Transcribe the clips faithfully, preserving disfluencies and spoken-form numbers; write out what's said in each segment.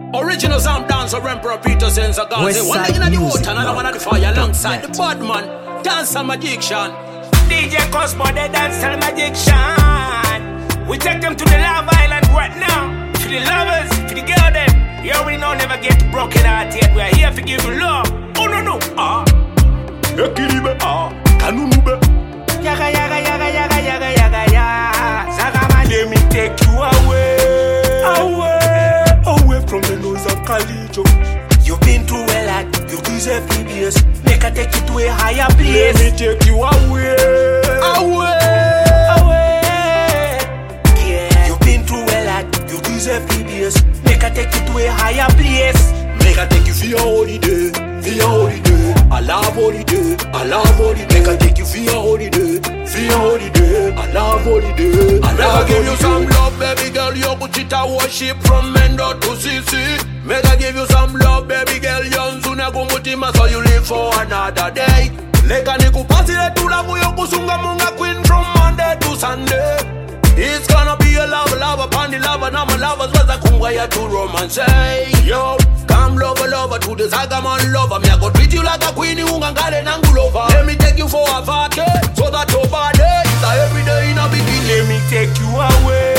Original sound dancer, Emperor Peter Sens Agazi. One leg in the water, another one at the fire, alongside the bad man, dancer magician. D J Cosmo, the dancer magician. We take them to the Love Island right now. For the lovers, for the girl them. You already know, never get broken heart yet. We are here to give you love. Oh no no, ah. Ekiribe, ah. Kanunube. Yaga yaga yaga yaga yaga yaga yaga. Zagama, let me take you away, away, away from the nose of Calijo. You've been through a lot, you deserve P B S. Make I take you to a higher place. Let me take you away, away, away. Yeah, you've been through a lot, you deserve P B S. Make I take you to a higher place. Make I take you for your holiday, for your holiday. I love holiday, I love holiday. Make I take you for your holiday, for your holiday. I love holiday, I love holiday. Make I give you some love, baby girl. You could cheat a worship from Mendo to C C. Make I give you some love, baby girl. You soon go mutima so you live for another day. Leka niku pasi le tula muyo kusunga munga queen from Monday to Sunday. It's gonna be a love, love upon the lover. Now my lovers was a kungaya to romance. Hey, yo, come lover, lover to the Zagaman lover. Me I go treat you like a queen, you ngangale nangulova. Let me take you for a party, so that your body is a everyday in a bikini. Let me take you away,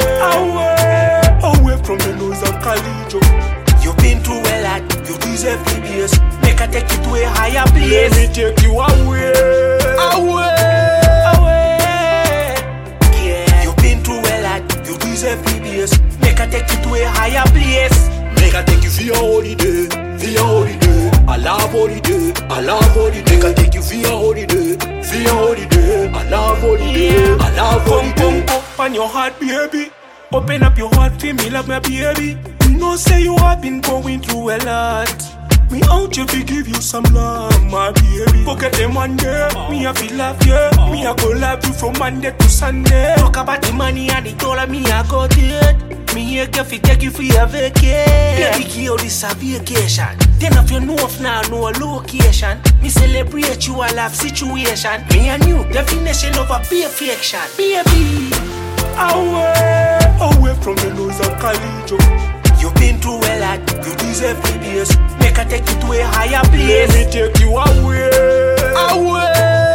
away, away from the nose of Calijo. You've been through a lot, you deserve P B S. Make I take you to a higher place. Let me take you away, away, away. Yeah, you've been through a lot, you deserve P B S. Make I take you to a higher place. Make I take you for your holiday, for your holiday. I love holiday, I love holiday. Make I take you for your holiday, for your holiday. I love holiday, yeah. I love holiday. Come, come, come on your heart, baby. Open up your heart for me like my baby. You know say you have been going through a lot. Me out here to give you some love, my baby. Forget them one day, me I feel love you. Me I go love you from Monday to Sunday. Talk about the money and the dollar, me I got it. Me here can take you for your vacation. Baby girl, this a vacation. Then if you know if now no location, me celebrate you a love situation. Me a new definition of a perfection. Baby, away, away from the nose of Calijo. You've been through a lot, you deserve P B S. Make I take you to a higher place. Let me take you away, away,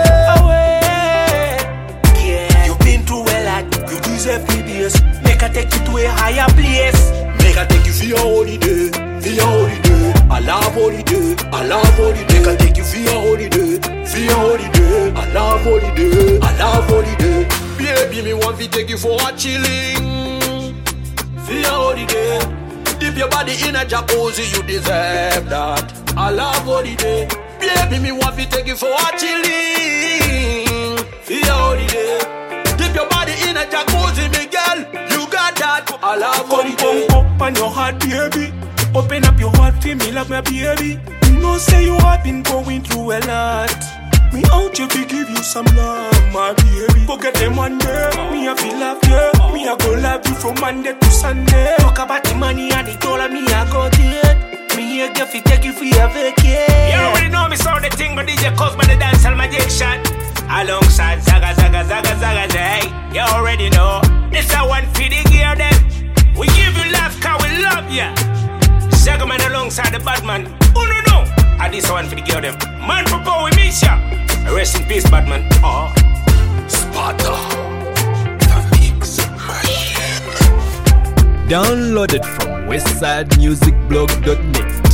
away. Yeah, you've been through a lot, you deserve P B S. Make I take you to a higher place. Make I take you for your holiday, for your holiday. I love holiday, I love holiday. Make I take you for your holiday, for your holiday. I love holiday, I love holiday. Baby, me want to take you for a chilling, for your holiday. Dip your body in a jacuzzi, you deserve that. I love holiday. Baby, me want to take you for a chilling, for your holiday. Dip your body in a jacuzzi, me girl, you got that. I love holiday. Come, come, come on your heart, baby. Open up your heart for me like my baby. You know say you have been going through a lot. Me out here to give you some love, my baby. Forget them one day, me I feel love you. Me I go love you from Monday to Sunday. Talk about the money and the dollar, me I got it. Me here get fi take you for your vacation. You already know me saw the thing with D J Cosmo, the dancer magician. Alongside Zaga Zaga Zaga Zaga, hey, you already know. This a one for the gear then. We give you love cause we love ya. Zaga man alongside the bad man. Oh no no, and this one for the gear them. Man for power, we miss ya. Rest in peace, Batman. Oh, Sparta, the mix machine. Downloaded from westside music blog dot net.